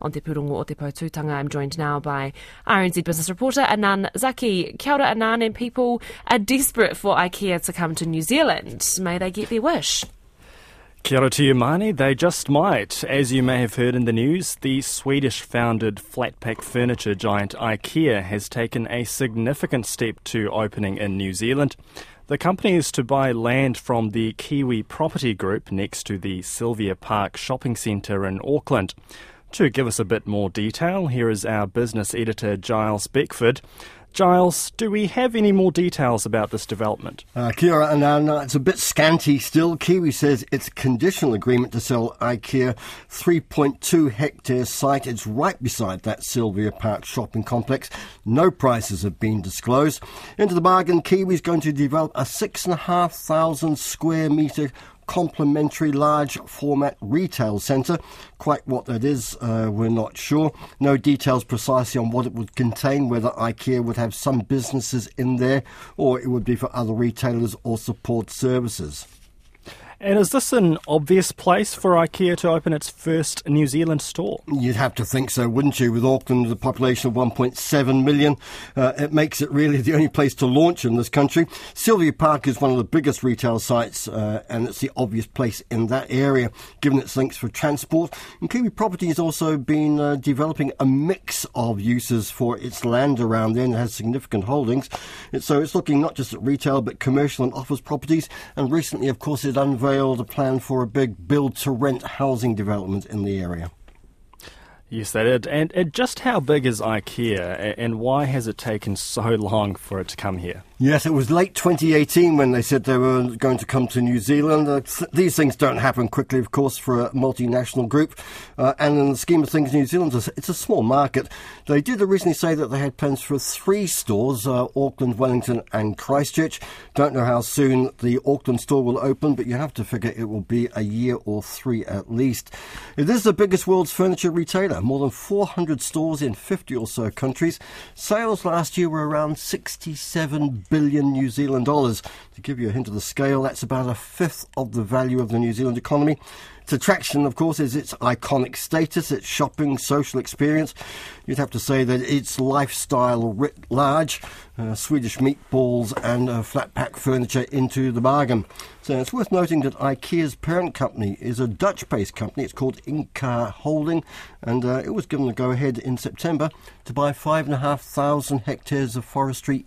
On Te Pūrongo o Te Pautūtanga, I'm joined now by RNZ business reporter Anan Zaki. Kia ora, Anan, and people are desperate for IKEA to come to New Zealand. May they get their wish. Kia ora to you, Mani. They just might. As you may have heard in the news, the Swedish-founded flat-pack furniture giant IKEA has taken a significant step to opening in New Zealand. The company is to buy land from the Kiwi Property Group next to the Sylvia Park shopping centre in Auckland. To give us a bit more detail, here is our business editor Giles Beckford. Giles, do we have any more details about this development? Kia ora, and it's a bit scanty still. Kiwi says it's a conditional agreement to sell IKEA 3.2 hectare site. It's right beside that Sylvia Park shopping complex. No prices have been disclosed. Into the bargain, Kiwi's going to develop a 6,500 square metre complementary large format retail centre. Quite what that is, we're not sure. No details precisely on what it would contain, whether IKEA would have some businesses in there or it would be for other retailers or support services. And is this an obvious place for IKEA to open its first New Zealand store? You'd have to think so, wouldn't you? With Auckland, with a population of 1.7 million, it makes it really the only place to launch in this country. Sylvia Park is one of the biggest retail sites, and it's the obvious place in that area, given its links for transport. And Kiwi Property has also been developing a mix of uses for its land around there, and it has significant holdings. So it's looking not just at retail, but commercial and office properties. And recently, of course, it unveiled a plan for a big build-to-rent housing development in the area. Yes, they did. And just how big is IKEA, and why has it taken so long for it to come here? Yes, it was late 2018 when they said they were going to come to New Zealand. These things don't happen quickly, of course, for a multinational group. And in the scheme of things, New Zealand, it's a small market. They did originally say that they had plans for 3 stores, Auckland, Wellington and Christchurch. Don't know how soon the Auckland store will open, but you have to figure it will be a year or 3 at least. It is the biggest world's furniture retailer, more than 400 stores in 50 or so countries. Sales last year were around 67 billion New Zealand dollars. To give you a hint of the scale, that's about a fifth of the value of the New Zealand economy. Its attraction, of course, is its iconic status, its shopping, social experience. You'd have to say that its lifestyle writ large, Swedish meatballs and flat-pack furniture into the bargain. So it's worth noting that IKEA's parent company is a Dutch-based company. It's called Ingka Holding, and it was given the go-ahead in September to buy 5,500 hectares of forestry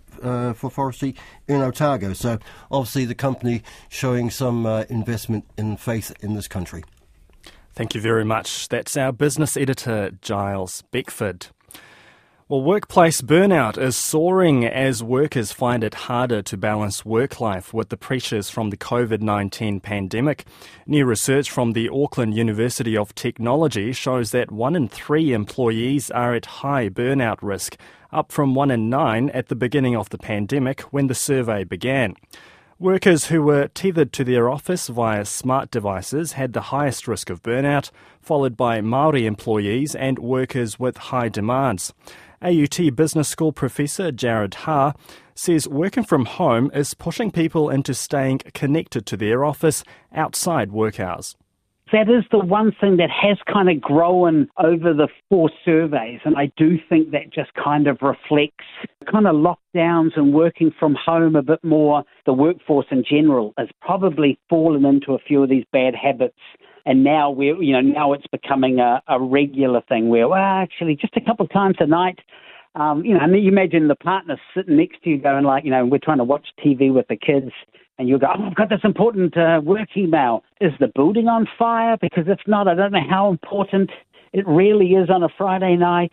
in Otago. So obviously the company showing some investment in faith in this country. Thank you very much. That's our business editor, Giles Beckford. Well, workplace burnout is soaring as workers find it harder to balance work life with the pressures from the COVID-19 pandemic. New research from the Auckland University of Technology shows that 1 in 3 employees are at high burnout risk, up from 1 in 9 at the beginning of the pandemic when the survey began. Workers who were tethered to their office via smart devices had the highest risk of burnout, followed by Māori employees and workers with high demands. AUT Business School professor Jared Ha says working from home is pushing people into staying connected to their office outside work hours. That is the one thing that has kind of grown over the 4 surveys, and I do think that just kind of reflects kind of lockdowns and working from home a bit more. The workforce in general has probably fallen into a few of these bad habits, and now now it's becoming a regular thing where, well, actually, just a couple of times a night. And you imagine the partner sitting next to you going like, we're trying to watch TV with the kids, and you'll go, oh, I've got this important work email. Is the building on fire? Because if not, I don't know how important it really is on a Friday night.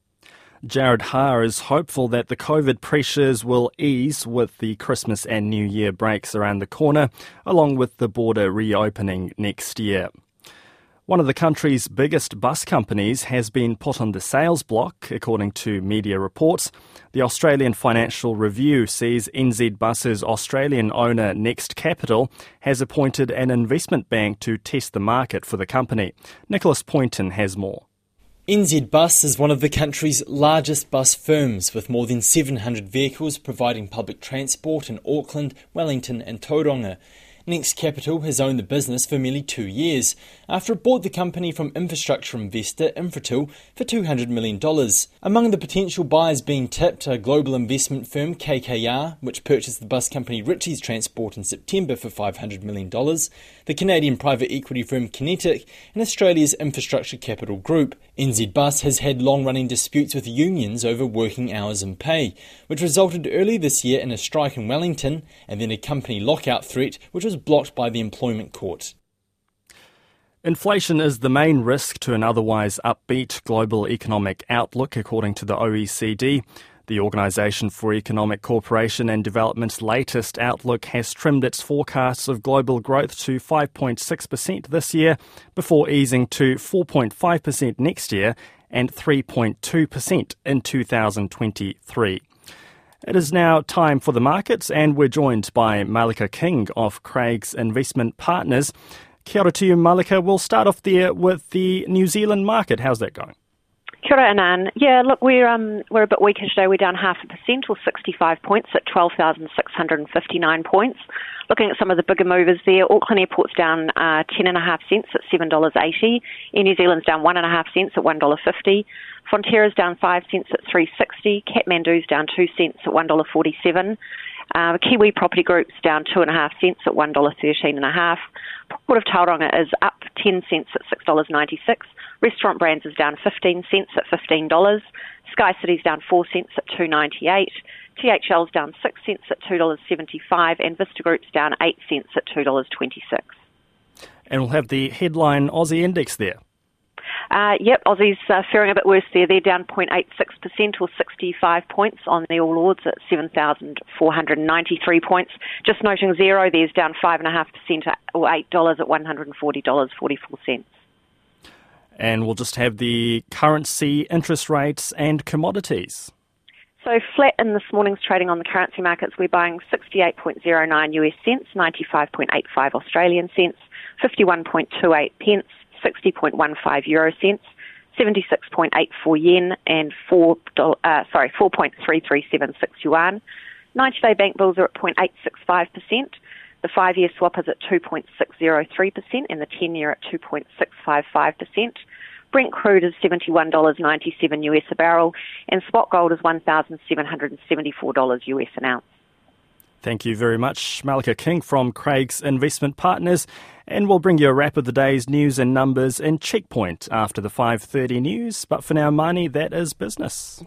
Jared Ha is hopeful that the COVID pressures will ease with the Christmas and New Year breaks around the corner, along with the border reopening next year. One of the country's biggest bus companies has been put on the sales block, according to media reports. The Australian Financial Review says NZ Bus's Australian owner Next Capital has appointed an investment bank to test the market for the company. Nicholas Poynton has more. NZ Bus is one of the country's largest bus firms, with more than 700 vehicles providing public transport in Auckland, Wellington and Tauranga. Next Capital has owned the business for nearly 2 years, after it bought the company from infrastructure investor Infratil for $200 million. Among the potential buyers being tipped are global investment firm KKR, which purchased the bus company Ritchie's Transport in September for $500 million, the Canadian private equity firm Kinetic, and Australia's Infrastructure Capital Group. NZ Bus has had long-running disputes with unions over working hours and pay, which resulted early this year in a strike in Wellington and then a company lockout threat, which was blocked by the Employment Court. Inflation is the main risk to an otherwise upbeat global economic outlook, according to the OECD. The Organisation for Economic Cooperation and Development's latest outlook has trimmed its forecasts of global growth to 5.6% this year, before easing to 4.5% next year and 3.2% in 2023. It is now time for the markets, and we're joined by Malika King of Craigs Investment Partners. Kia ora to you, Malika. We'll start off there with the New Zealand market. How's that going? Kia ora, Anan. Yeah, look, we're a bit weaker today. We're down 0.5% or 65 points at 12,659 points. Looking at some of the bigger movers there, Auckland Airport's down 10.5 cents at $7.80. Air New Zealand's down 1.5 cents at $1.50. Fonterra's down 5 cents at $3.60. Kathmandu's down 2 cents at $1.47. Kiwi Property Group's down 2.5 cents at $1.13.5. Port of Tauranga is up 10 cents at $6.96. Restaurant Brands is down 15 cents at $15. Sky City's down 4 cents at $2.98. THL's down 6 cents at $2.75. And Vista Group's down 8 cents at $2.26. And we'll have the headline Aussie index there. Yep, Aussie's faring a bit worse there. They're down 0.86% or 65 points on the All Ords at 7,493 points. Just noting Zero, there's down 5.5% or $8 at $140.44. And we'll just have the currency, interest rates and commodities. So flat in this morning's trading on the currency markets. We're buying 68.09 US cents, 95.85 Australian cents, 51.28 pence, 60.15 euro cents, 76.84 yen, and 4.3376 yuan. 90-day bank bills are at 0.865%. The 5-year swap is at 2.603%, and the 10-year at 2.655%. Brent crude is $71.97 US a barrel, and spot gold is $1,774 US an ounce. Thank you very much, Malika King from Craigs Investment Partners. And we'll bring you a wrap of the day's news and numbers in Checkpoint after the 5:30 news. But for now, Marnie, that is business.